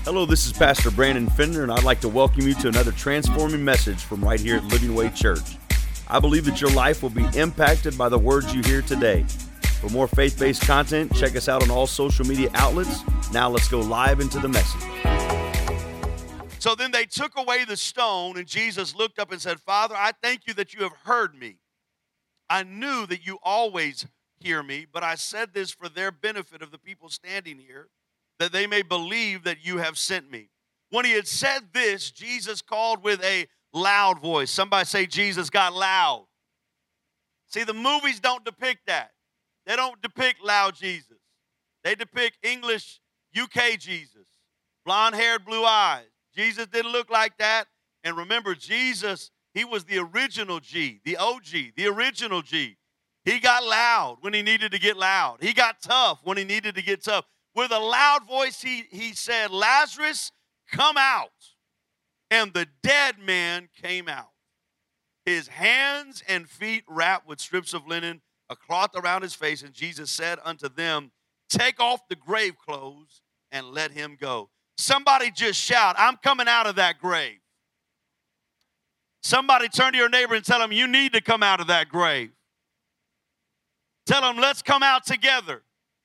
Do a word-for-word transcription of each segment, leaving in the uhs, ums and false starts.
Hello, this is Pastor Brandon Fender, and I'd like to welcome you to another transforming message from right here at Living Way Church. I believe that your life will be impacted by the words you hear today. For more faith-based content, check us out on all social media outlets. Now let's go live into the message. So then they took away the stone, and Jesus looked up and said, Father, I thank you that you have heard me. I knew that you always hear me, but I said this for their benefit of the people standing here, that they may believe that you have sent me. When he had said this, Jesus called with a loud voice. Somebody say Jesus got loud. See, the movies don't depict that. They don't depict loud Jesus. They depict English U K Jesus, blonde-haired, blue eyes. Jesus didn't look like that. And remember, Jesus, he was the original G, the O G, the original G. He got loud when he needed to get loud. He got tough when he needed to get tough. With a loud voice, he, he said, Lazarus, come out. And the dead man came out, his hands and feet wrapped with strips of linen, a cloth around his face. And Jesus said unto them, take off the grave clothes and let him go. Somebody just shout, I'm coming out of that grave. Somebody turn to your neighbor and tell them, you need to come out of that grave. Tell them, let's come out together.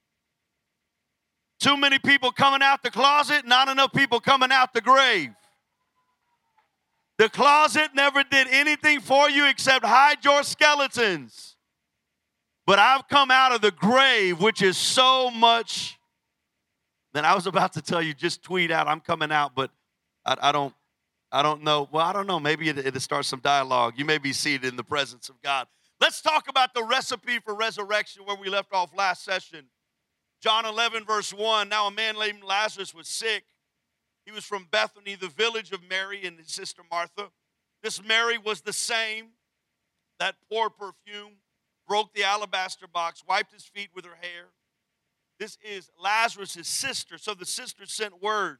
Too many people coming out the closet, not enough people coming out the grave. The closet never did anything for you except hide your skeletons. But I've come out of the grave, which is so much. Then I was about to tell you, just tweet out, I'm coming out, but I, I don't I don't know. Well, I don't know. Maybe it, it'll start some dialogue. You may be seated in the presence of God. Let's talk about the recipe for resurrection where we left off last session. John eleven, verse one, now a man named Lazarus was sick. He was from Bethany, the village of Mary and his sister Martha. This Mary was the same that poured perfume, broke the alabaster box, wiped his feet with her hair. This is Lazarus' sister, so the sister sent word.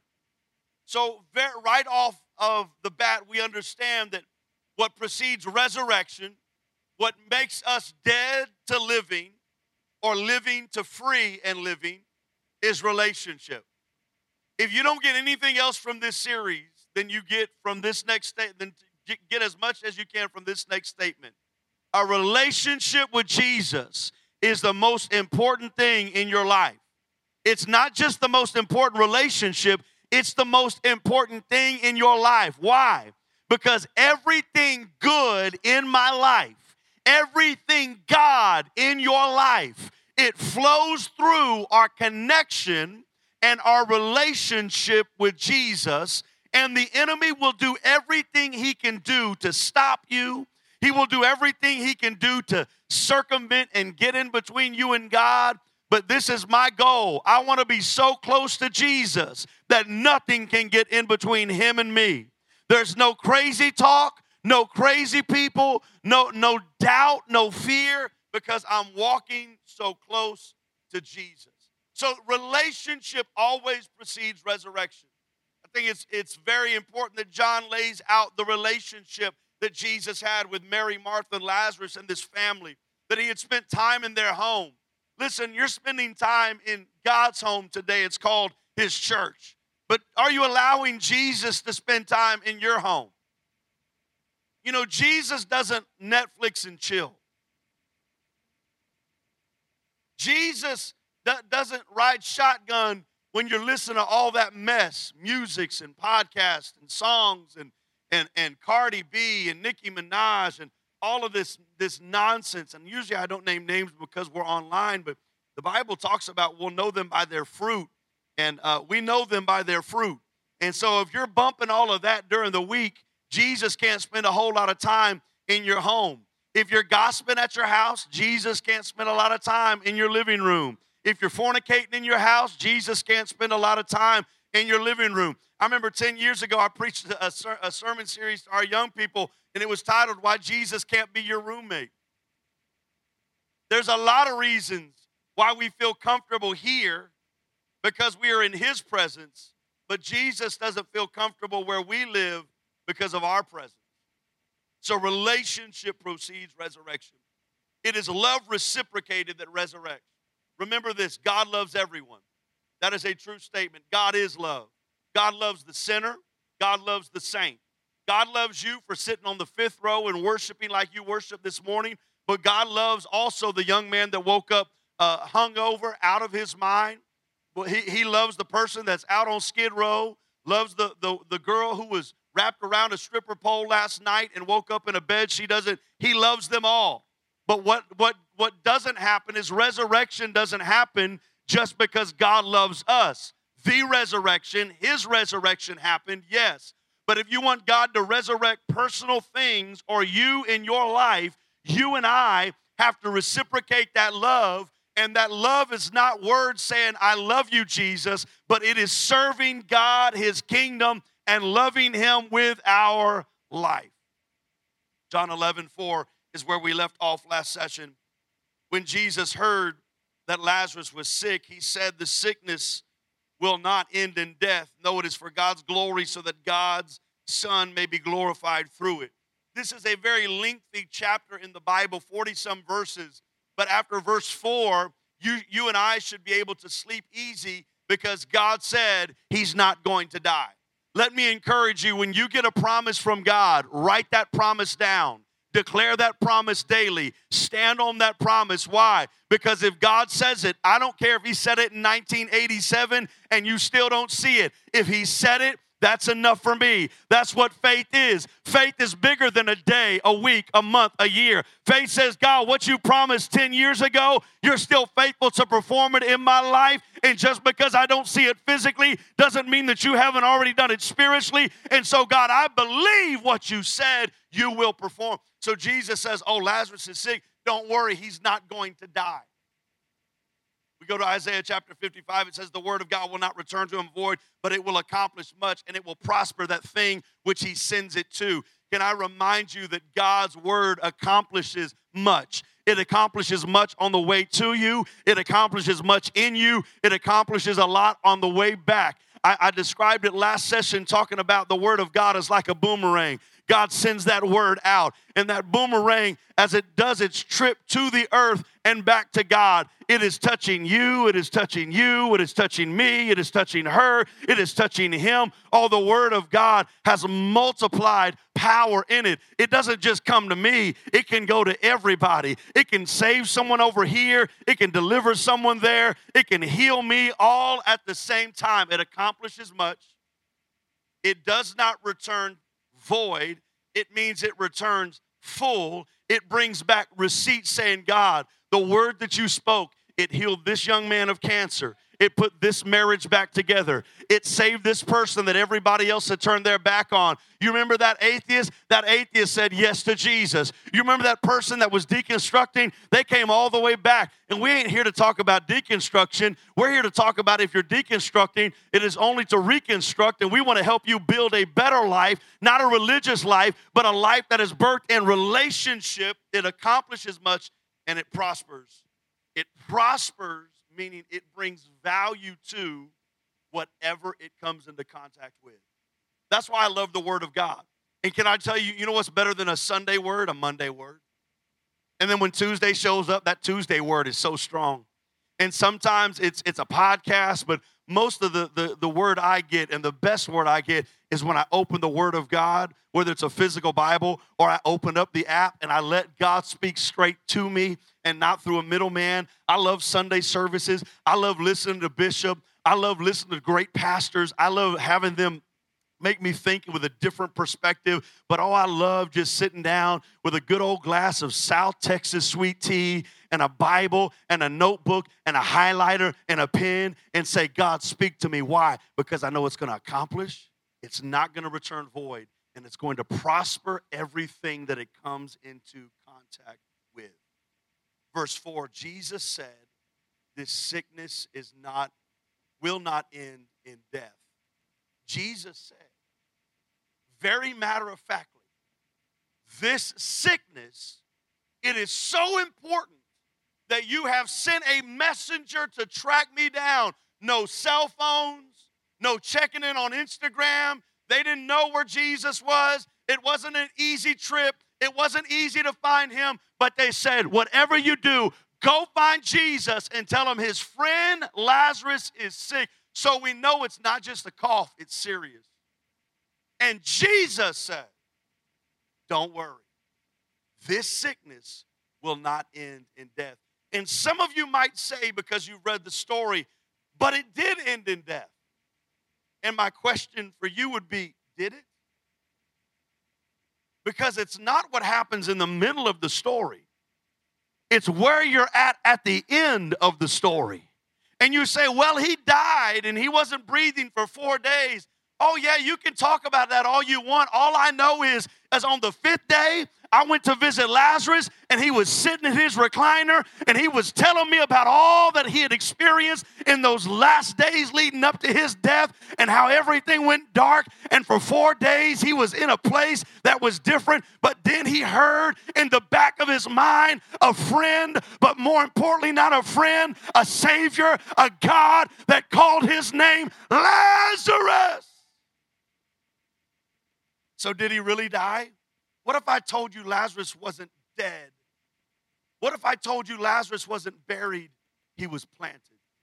So very, right off of the bat, we understand that what precedes resurrection, what makes us dead to living, or living to free and living, is relationship. If you don't get anything else from this series, then you get from this next statement, then get as much as you can from this next statement. A relationship with Jesus is the most important thing in your life. It's not just the most important relationship, it's the most important thing in your life. Why? Because everything good in my life, everything God in your life, it flows through our connection and our relationship with Jesus. And the enemy will do everything he can do to stop you. He will do everything he can do to circumvent and get in between you and God. But this is my goal. I want to be so close to Jesus that nothing can get in between him and me. There's no crazy talk. No crazy people, no, no doubt, no fear, because I'm walking so close to Jesus. So relationship always precedes resurrection. I think it's, it's very important that John lays out the relationship that Jesus had with Mary, Martha, and Lazarus and this family, that he had spent time in their home. Listen, you're spending time in God's home today. It's called his church. But are you allowing Jesus to spend time in your home? You know, Jesus doesn't Netflix and chill. Jesus doesn't ride shotgun when you're listening to all that mess, musics and podcasts and songs and, and, and Cardi B and Nicki Minaj and all of this, this nonsense. And usually I don't name names because we're online, but the Bible talks about we'll know them by their fruit. And uh, we know them by their fruit. And so if you're bumping all of that during the week, Jesus can't spend a whole lot of time in your home. If you're gossiping at your house, Jesus can't spend a lot of time in your living room. If you're fornicating in your house, Jesus can't spend a lot of time in your living room. I remember ten years ago, I preached a, ser- a sermon series to our young people, and it was titled, Why Jesus Can't Be Your Roommate. There's a lot of reasons why we feel comfortable here because we are in his presence, but Jesus doesn't feel comfortable where we live because of our presence. So relationship precedes resurrection. It is love reciprocated that resurrects. Remember this, God loves everyone. That is a true statement. God is love. God loves the sinner. God loves the saint. God loves you for sitting on the fifth row and worshiping like you worship this morning. But God loves also the young man that woke up uh, hungover, out of his mind. Well, he, he loves the person that's out on Skid Row, loves the, the, the girl who was wrapped around a stripper pole last night and woke up in a bed she doesn't. He loves them all. But what, what, what doesn't happen is resurrection doesn't happen just because God loves us. The resurrection, his resurrection happened, yes. But if you want God to resurrect personal things or you in your life, you and I have to reciprocate that love. And that love is not words saying, I love you, Jesus, but it is serving God, his kingdom, and loving him with our life. John eleven four is where we left off last session. When Jesus heard that Lazarus was sick, he said, the sickness will not end in death. No, it is for God's glory, so that God's Son may be glorified through it. This is a very lengthy chapter in the Bible, forty-some verses. But after verse four, you, you and I should be able to sleep easy because God said he's not going to die. Let me encourage you, when you get a promise from God, write that promise down. Declare that promise daily. Stand on that promise. Why? Because if God says it, I don't care if he said it in nineteen eighty-seven and you still don't see it. If he said it, that's enough for me. That's what faith is. Faith is bigger than a day, a week, a month, a year. Faith says, God, what you promised ten years ago, you're still faithful to perform it in my life. And just because I don't see it physically doesn't mean that you haven't already done it spiritually. And so, God, I believe what you said you will perform. So Jesus says, oh, Lazarus is sick. Don't worry, he's not going to die. We go to Isaiah chapter fifty-five. It says the word of God will not return to him void, but it will accomplish much, and it will prosper that thing which he sends it to. Can I remind you that God's word accomplishes much? It accomplishes much on the way to you. It accomplishes much in you. It accomplishes a lot on the way back. I, I described it last session talking about the word of God as like a boomerang. God sends that word out, and that boomerang, as it does its trip to the earth and back to God, it is touching you, it is touching you, it is touching me, it is touching her, it is touching him. Oh, the word of God has multiplied power in it. It doesn't just come to me, it can go to everybody. It can save someone over here, it can deliver someone there, it can heal me all at the same time. It accomplishes much. It does not return void. It means it returns full. It brings back receipts saying, God, the word that you spoke, it healed this young man of cancer. It put this marriage back together. It saved this person that everybody else had turned their back on. You remember that atheist? That atheist said yes to Jesus. You remember that person that was deconstructing? They came all the way back. And we ain't here to talk about deconstruction. We're here to talk about if you're deconstructing, it is only to reconstruct. And we want to help you build a better life, not a religious life, but a life that is birthed in relationship. It accomplishes much and it prospers. It prospers, meaning it brings value to whatever it comes into contact with. That's why I love the Word of God. And can I tell you, you know what's better than a Sunday word? A Monday word. And then when Tuesday shows up, that Tuesday word is so strong. And sometimes it's it's a podcast, but most of the, the, the word I get and the best word I get is when I open the Word of God, whether it's a physical Bible or I open up the app and I let God speak straight to me and not through a middleman. I love Sunday services. I love listening to Bishop. I love listening to great pastors. I love having them make me think with a different perspective. But oh, I love just sitting down with a good old glass of South Texas sweet tea and a Bible and a notebook and a highlighter and a pen and say, God, speak to me. Why? Because I know it's going to accomplish. It's not going to return void. And it's going to prosper everything that it comes into contact with. Verse four, Jesus said, this sickness is not, will not end in death. Jesus said, very matter-of-factly, this sickness, it is so important that you have sent a messenger to track me down. No cell phones, no checking in on Instagram. They didn't know where Jesus was. It wasn't an easy trip. It wasn't easy to find him, but they said, whatever you do, go find Jesus and tell him his friend Lazarus is sick. So we know it's not just a cough, it's serious. And Jesus said, don't worry. This sickness will not end in death. And some of you might say, because you read the story, but it did end in death. And my question for you would be, did it? Because it's not what happens in the middle of the story. It's where you're at at the end of the story. And you say, well, he died and he wasn't breathing for four days. Oh, yeah, you can talk about that all you want. All I know is, as on the fifth day, I went to visit Lazarus, and he was sitting in his recliner, and he was telling me about all that he had experienced in those last days leading up to his death and how everything went dark. And for four days, he was in a place that was different. But then he heard in the back of his mind a friend, but more importantly, not a friend, a Savior, a God that called his name Lazarus. So did he really die? What if I told you Lazarus wasn't dead? What if I told you Lazarus wasn't buried, he was planted?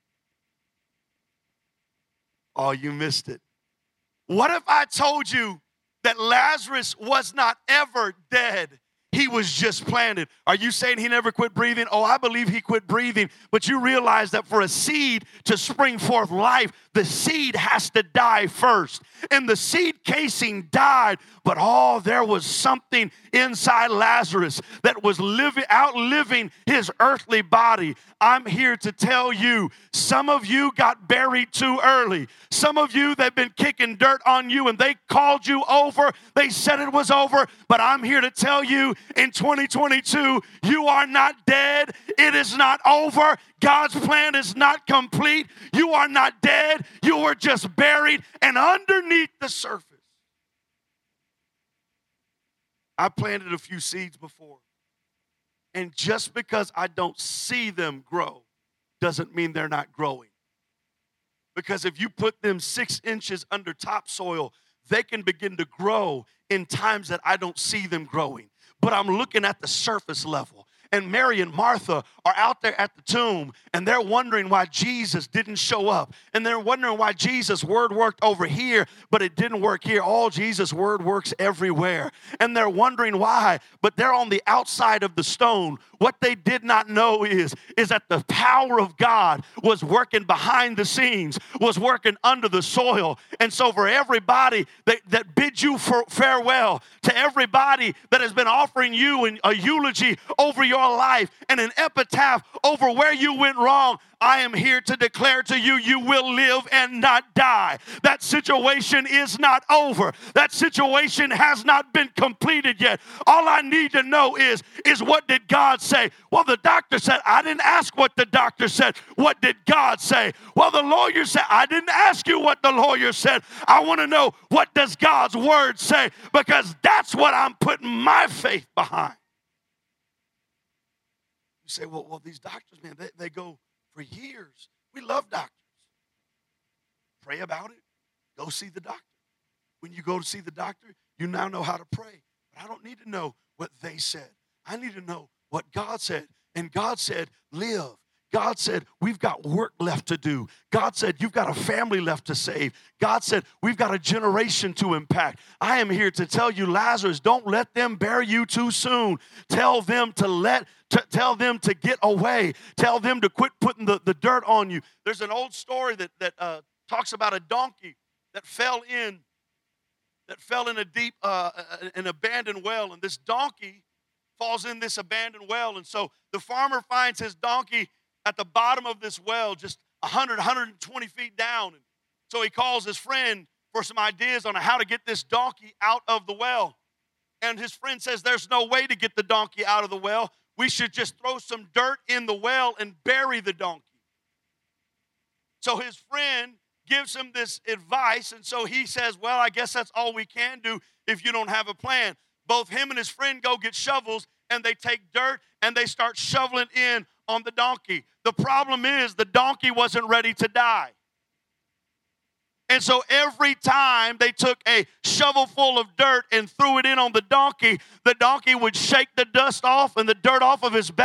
Oh, you missed it. What if I told you that Lazarus was not ever dead? He was just planted. Are you saying he never quit breathing? Oh, I believe he quit breathing. But you realize that for a seed to spring forth life, the seed has to die first. And the seed casing died, but oh, there was something inside Lazarus that was living, outliving his earthly body. I'm here to tell you, some of you got buried too early. Some of you, they've been kicking dirt on you and they called you over. They said it was over, but I'm here to tell you, in twenty twenty-two, you are not dead. It is not over. God's plan is not complete. You are not dead. You were just buried and underneath the surface. I planted a few seeds before. And just because I don't see them grow doesn't mean they're not growing. Because if you put them six inches under topsoil, they can begin to grow in times that I don't see them growing. But I'm looking at the surface level. And Mary and Martha are out there at the tomb, and they're wondering why Jesus didn't show up. And they're wondering why Jesus' word worked over here, but it didn't work here. All Jesus' word works everywhere. And they're wondering why, but they're on the outside of the stone. What they did not know is, is that the power of God was working behind the scenes, was working under the soil. And so for everybody that, that bids you for farewell, to everybody that has been offering you an, a eulogy over your life and an epitaph over where you went wrong, I am here to declare to you, you will live and not die. That situation is not over. That situation has not been completed yet. All I need to know is, is what did God say? Well, the doctor said, I didn't ask what the doctor said. What did God say? Well, the lawyer said, I didn't ask you what the lawyer said. I want to know, what does God's word say? Because that's what I'm putting my faith behind. You say, well, well these doctors, man, they, they go for years. We love doctors. Pray about it. Go see the doctor. When you go to see the doctor, you now know how to pray. But I don't need to know what they said. I need to know what God said. And God said, live. God said, we've got work left to do. God said, you've got a family left to save. God said, we've got a generation to impact. I am here to tell you, Lazarus, don't let them bury you too soon. Tell them to let, to, tell them to get away. Tell them to quit putting the, the dirt on you. There's an old story that, that uh, talks about a donkey that fell in, that fell in a deep, uh, an abandoned well. And this donkey falls in this abandoned well. And so the farmer finds his donkey at the bottom of this well, just one hundred, one hundred twenty feet down. And so he calls his friend for some ideas on how to get this donkey out of the well. And his friend says, there's no way to get the donkey out of the well. We should just throw some dirt in the well and bury the donkey. So his friend gives him this advice, and so he says, well, I guess that's all we can do if you don't have a plan. Both him and his friend go get shovels, and they take dirt, and they start shoveling in on the donkey. The problem is the donkey wasn't ready to die. And so every time they took a shovel full of dirt and threw it in on the donkey, the donkey would shake the dust off and the dirt off of his back,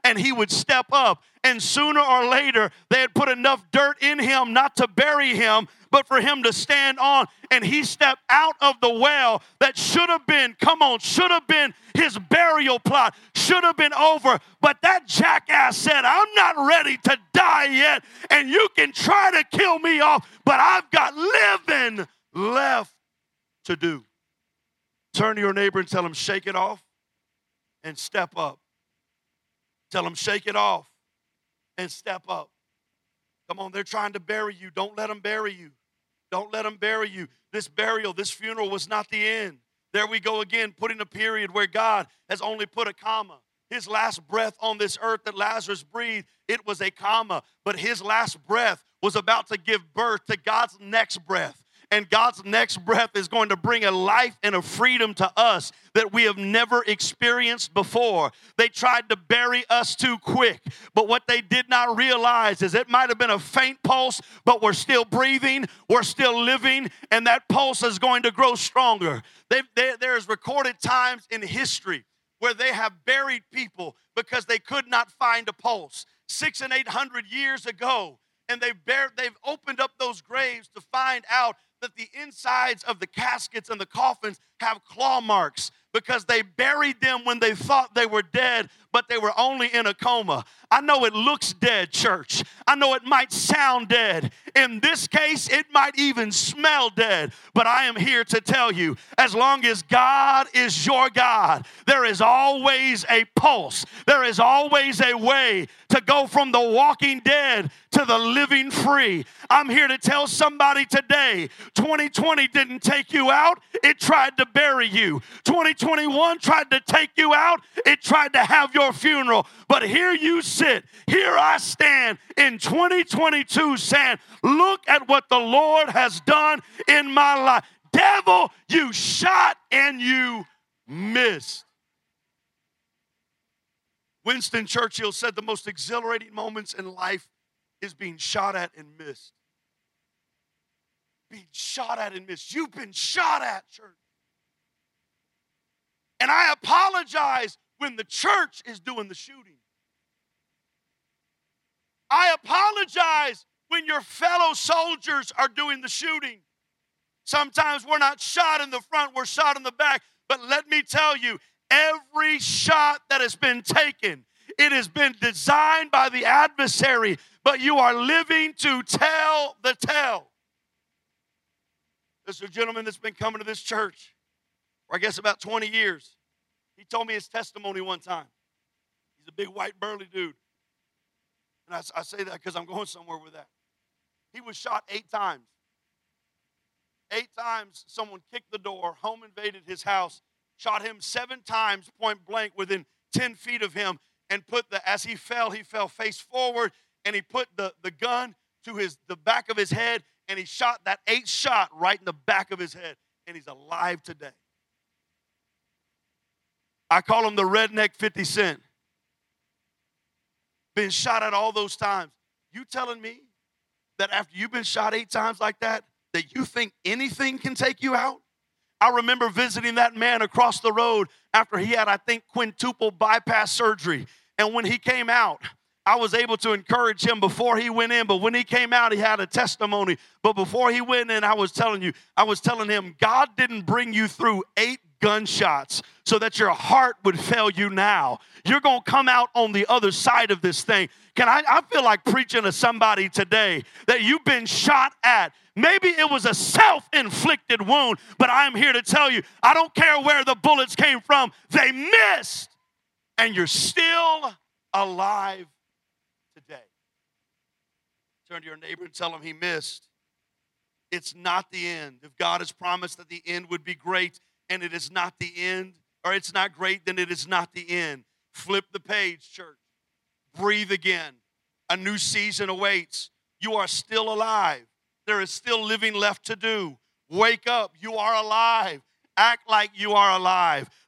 and he would step up. And sooner or later, they had put enough dirt in him not to bury him, but for him to stand on. And he stepped out of the well that should have been, come on, should have been his burial plot, should have been over. But that jackass said, I'm not ready to die yet, and you can try to kill me off, but I've got living left to do. Turn to your neighbor and tell him, shake it off and step up. Tell him, shake it off and step up. Come on, they're trying to bury you. Don't let them bury you. Don't let them bury you. This burial, this funeral was not the end. There we go again, putting a period where God has only put a comma. His last breath on this earth that Lazarus breathed, it was a comma. But his last breath was about to give birth to God's next breath. And God's next breath is going to bring a life and a freedom to us that we have never experienced before. They tried to bury us too quick, but what they did not realize is it might have been a faint pulse, but we're still breathing, we're still living, and that pulse is going to grow stronger. They, they, there's recorded times in history where they have buried people because they could not find a pulse. Six and eight hundred years ago, and they've, buried, they've opened up those graves to find out that the insides of the caskets and the coffins have claw marks because they buried them when they thought they were dead, but they were only in a coma. I know it looks dead, church. I know it might sound dead. In this case, it might even smell dead. But I am here to tell you, as long as God is your God, there is always a pulse. There is always a way to go from the walking dead to the living free. I'm here to tell somebody today, twenty twenty didn't take you out, it tried to bury you. twenty twenty-one tried to take you out, it tried to have your funeral. But here you sit, here I stand in twenty twenty-two saying, look at what the Lord has done in my life. Devil, you shot and you missed. Winston Churchill said the most exhilarating moments in life is being shot at and missed. Being shot at and missed. You've been shot at, church. And I apologize when the church is doing the shooting. I apologize when your fellow soldiers are doing the shooting. Sometimes we're not shot in the front, we're shot in the back. But let me tell you, every shot that has been taken, it has been designed by the adversary, but you are living to tell the tale. There's a gentleman that's been coming to this church for I guess about twenty years. He told me his testimony one time. He's a big white burly dude. And I, I say that because I'm going somewhere with that. He was shot eight times. Eight times someone kicked the door, home invaded his house, shot him seven times point blank within ten feet of him, and put the, as he fell, he fell face forward, and he put the, the gun to his the back of his head, and he shot that eighth shot right in the back of his head, and he's alive today. I call him the redneck fifty cent. Been shot at all those times. You telling me that after you've been shot eight times like that, that you think anything can take you out? I remember visiting that man across the road after he had, I think, quintuple bypass surgery. And when he came out, I was able to encourage him before he went in. But when he came out, he had a testimony. But before he went in, I was telling you, I was telling him, God didn't bring you through eight gunshots so that your heart would fail you now. You're going to come out on the other side of this thing. Can I, I feel like preaching to somebody today that you've been shot at. Maybe it was a self-inflicted wound, but I'm here to tell you, I don't care where the bullets came from. They missed, and you're still alive today. Turn to your neighbor and tell him he missed. It's not the end. If God has promised that the end would be great, and it is not the end, or it's not great, then it is not the end. Flip the page, church. Breathe again. A new season awaits. You are still alive. There is still living left to do. Wake up. You are alive. Act like you are alive.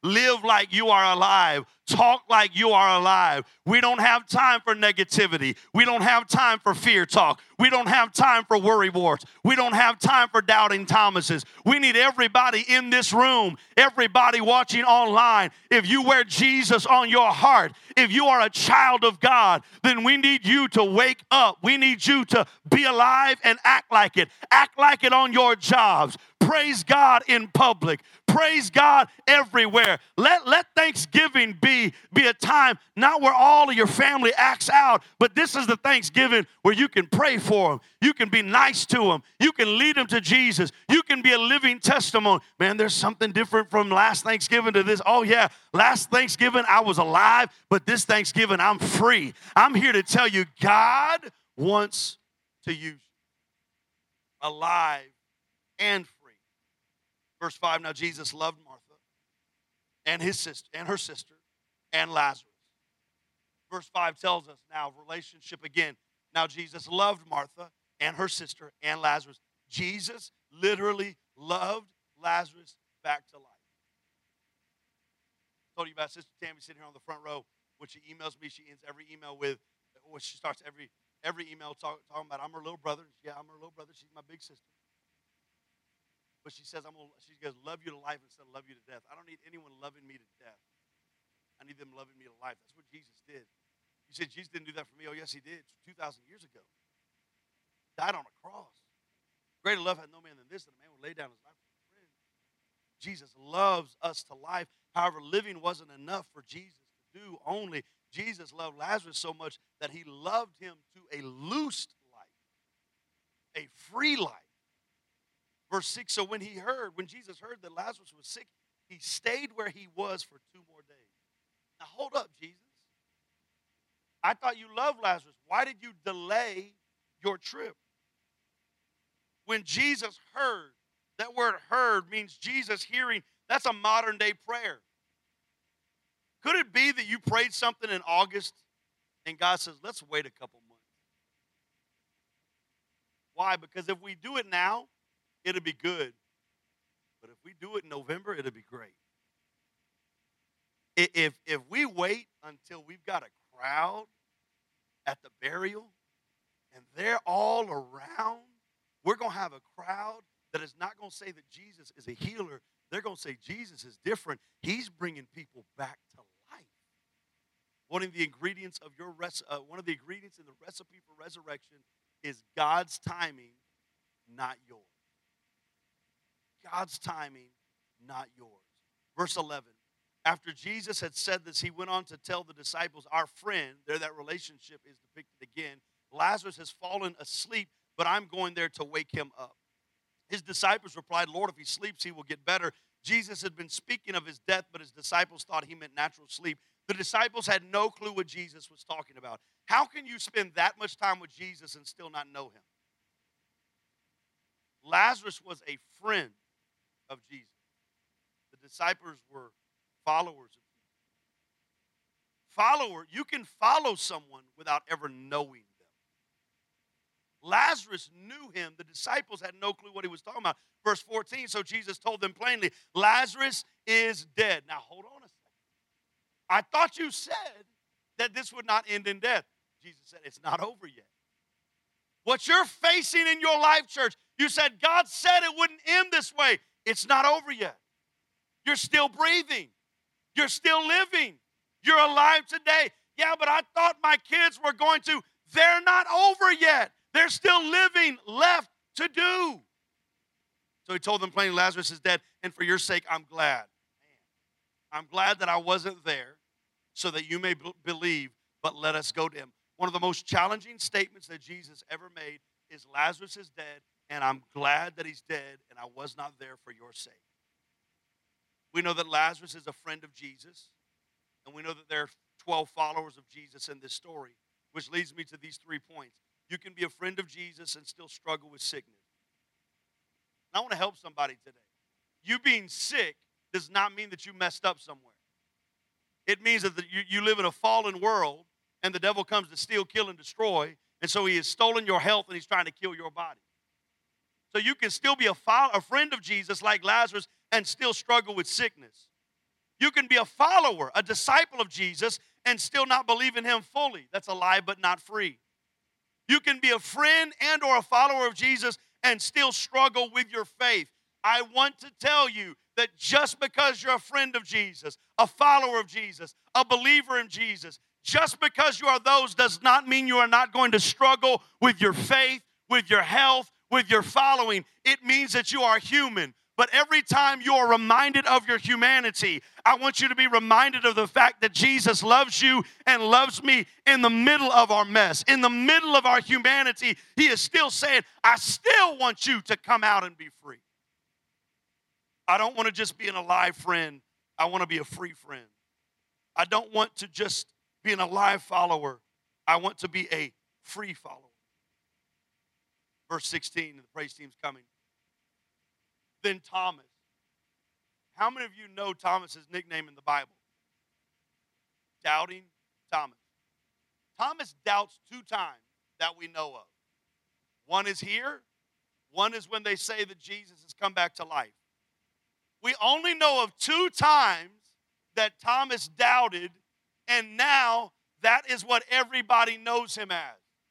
Live like you are alive. Talk like you are alive. We don't have time for negativity. We don't have time for fear talk. We don't have time for worry warts. We don't have time for doubting Thomases. We need everybody in this room, everybody watching online. If you wear Jesus on your heart, if you are a child of God, then we need you to wake up. We need you to be alive and act like it. Act like it on your jobs. Praise God in public. Praise God everywhere. Let, let Thanksgiving be, be a time not where all of your family acts out, but this is the Thanksgiving where you can pray for them. You can be nice to them. You can lead them to Jesus. You can be a living testimony. Man, there's something different from last Thanksgiving to this. Oh, yeah, last Thanksgiving I was alive, but this Thanksgiving I'm free. I'm here to tell you God wants to use you. Alive and free. Verse five, now Jesus loved Martha and his sister and her sister and Lazarus. Verse five tells us now relationship again. Now Jesus loved Martha and her sister and Lazarus. Jesus literally loved Lazarus back to life. I told you about Sister Tammy sitting here on the front row. When she emails me, she ends every email with, or she starts every every email talk, talking about, I'm her little brother. Yeah, I'm her little brother. She's my big sister. But she says, I'm gonna, she goes, love you to life instead of love you to death. I don't need anyone loving me to death. I need them loving me to life. That's what Jesus did. You said, Jesus didn't do that for me. Oh, yes, he did. two thousand years ago. Died on a cross. Greater love had no man than this, that a man would lay down his life for his friend. Jesus loves us to life. However, living wasn't enough for Jesus to do only. Jesus loved Lazarus so much that he loved him to a loosed life, a free life. Verse six, so when he heard, when Jesus heard that Lazarus was sick, he stayed where he was for two more days. Now hold up, Jesus. I thought you loved Lazarus. Why did you delay your trip? When Jesus heard, that word heard means Jesus hearing. That's a modern day prayer. Could it be that you prayed something in August and God says, let's wait a couple months? Why? Because if we do it now, it'll be good. But if we do it in November, it'll be great. If, if we wait until we've got a crowd at the burial and they're all around, we're going to have a crowd that is not going to say that Jesus is a healer. They're going to say Jesus is different. He's bringing people back to life. One of the ingredients of your res- uh, one of the ingredients in the recipe for resurrection is God's timing, not yours. God's timing, not yours. Verse eleven. After Jesus had said this, he went on to tell the disciples, our friend, there that relationship is depicted again, Lazarus has fallen asleep, but I'm going there to wake him up. His disciples replied, Lord, if he sleeps, he will get better. Jesus had been speaking of his death, but his disciples thought he meant natural sleep. The disciples had no clue what Jesus was talking about. How can you spend that much time with Jesus and still not know him? Lazarus was a friend of Jesus. The disciples were followers of Jesus. Follower, you can follow someone without ever knowing them. Lazarus knew him. The disciples had no clue what he was talking about. Verse fourteen, so Jesus told them plainly, Lazarus is dead. Now, hold on a second. I thought you said that this would not end in death. Jesus said, it's not over yet. What you're facing in your life, church, you said God said it wouldn't end this way. It's not over yet. You're still breathing. You're still living. You're alive today. Yeah, but I thought my kids were going to. They're not over yet. They're still living, left to do. So he told them plainly, Lazarus is dead, and for your sake, I'm glad. Man, I'm glad that I wasn't there so that you may b- believe, but let us go to him. One of the most challenging statements that Jesus ever made is Lazarus is dead, and I'm glad that he's dead, and I was not there for your sake. We know that Lazarus is a friend of Jesus, and we know that there are twelve followers of Jesus in this story, which leads me to these three points. You can be a friend of Jesus and still struggle with sickness. I want to help somebody today. You being sick does not mean that you messed up somewhere. It means that the, you, you live in a fallen world, and the devil comes to steal, kill, and destroy, and so he has stolen your health, and he's trying to kill your body. So you can still be a, fo- a friend of Jesus like Lazarus and still struggle with sickness. You can be a follower, a disciple of Jesus, and still not believe in him fully. That's alive but not free. You can be a friend and or a follower of Jesus and still struggle with your faith. I want to tell you that just because you're a friend of Jesus, a follower of Jesus, a believer in Jesus, just because you are those does not mean you are not going to struggle with your faith, with your health, with your following. It means that you are human. But every time you are reminded of your humanity, I want you to be reminded of the fact that Jesus loves you and loves me in the middle of our mess. In the middle of our humanity, he is still saying, I still want you to come out and be free. I don't want to just be an alive friend. I want to be a free friend. I don't want to just be an alive follower. I want to be a free follower. Verse sixteen, the praise team's coming. Then Thomas. How many of you know Thomas's nickname in the Bible? Doubting Thomas. Thomas doubts two times that we know of. One is here. One is when they say that Jesus has come back to life. We only know of two times that Thomas doubted, and now that is what everybody knows him as.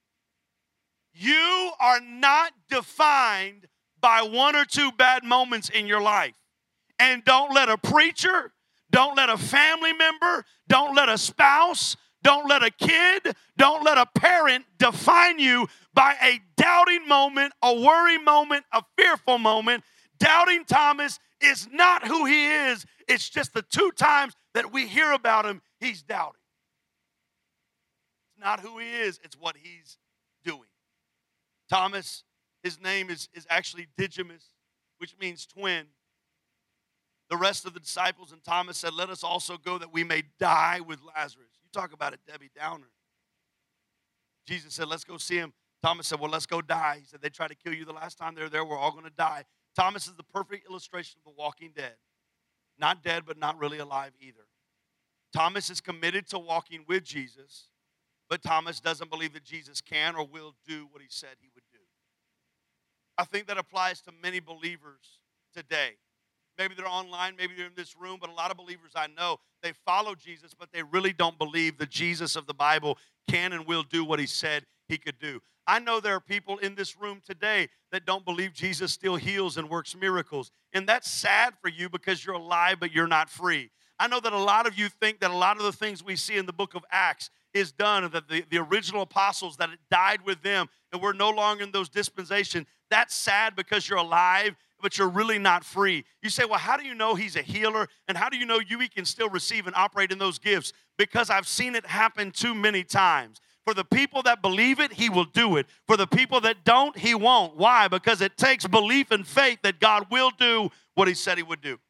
You are not defined by one or two bad moments in your life. And don't let a preacher, don't let a family member, don't let a spouse, don't let a kid, don't let a parent define you by a doubting moment, a worry moment, a fearful moment. Doubting Thomas is not who he is. It's just the two times that we hear about him, he's doubting. It's not who he is, it's what he's doing. Thomas, his name is, is actually Didymus, which means twin. The rest of the disciples and Thomas said, let us also go that we may die with Lazarus. You talk about it, Debbie Downer. Jesus said, let's go see him. Thomas said, well, let's go die. He said, they tried to kill you the last time they were there. We're all going to die. Thomas is the perfect illustration of the walking dead. Not dead, but not really alive either. Thomas is committed to walking with Jesus, but Thomas doesn't believe that Jesus can or will do what he said he would do. I think that applies to many believers today. Maybe they're online, maybe they're in this room, but a lot of believers I know, they follow Jesus, but they really don't believe the Jesus of the Bible can and will do what he said he could do. I know there are people in this room today that don't believe Jesus still heals and works miracles. And that's sad for you because you're alive, but you're not free. I know that a lot of you think that a lot of the things we see in the book of Acts is done, and that the, the original apostles, that it died with them, and we're no longer in those dispensations. That's sad because you're alive, but you're really not free. You say, well, how do you know he's a healer? And how do you know you can still receive and operate in those gifts? Because I've seen it happen too many times. For the people that believe it, he will do it. For the people that don't, he won't. Why? Because it takes belief and faith that God will do what he said he would do.